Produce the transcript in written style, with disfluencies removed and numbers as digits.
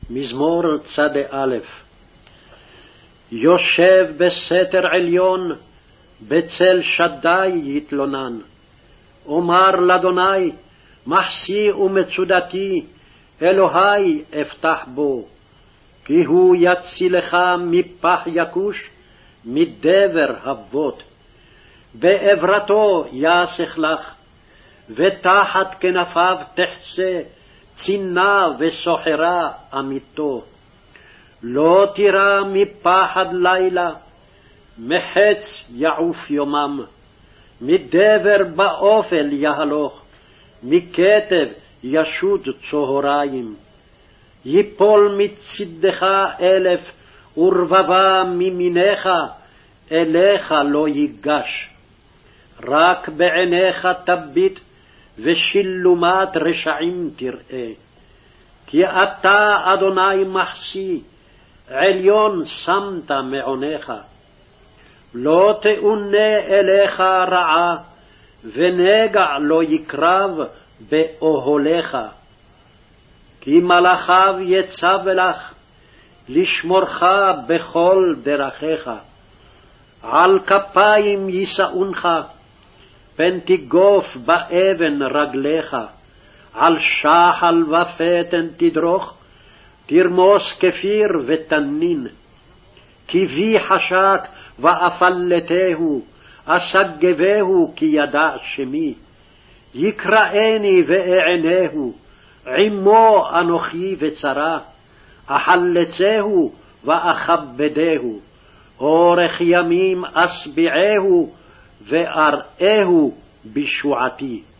מזמור צ"א. יושב בסתר עליון, בצל שדי יתלונן. אומר לאדוני, מחסי ומצודתי, אלוהי אפתח בו. כי הוא יצילך מפח יכוש, מדבר הבוט. בעברתו יסך לך, ותחת כנפיו תחסה, צינה וסוחרה אמיתו. לא תירא מפחד לילה, מחץ יעוף יומם. מדבר באופל יהלוך, מכתב ישוד צהריים. יפול מצדך 1000 ורבבה מימינך, אליך לא ייגש. רק בעיניך תביט, ושילומת רשעים תראה. כי אתה אדוני מחסי, עליון שמת מעונך. לא תאונה אליך רעה, ונגע לא יקרב באוהליך. כי מלאכיו יצב לך, לשמורך בכל דרכיך. על כפיים יישאונך, פן תגוף באבן רגליך. על שחל ופתן תדרוך, תרמוס כפיר ותנין. כי בי חשק ואפלתהו, אסגבהו כי ידע שמי. יקראני ואענהו, עמו אנוכי וצרה. אחלצהו ואכבדהו, אורך ימים אשביעהו, ואראהו בשועתי.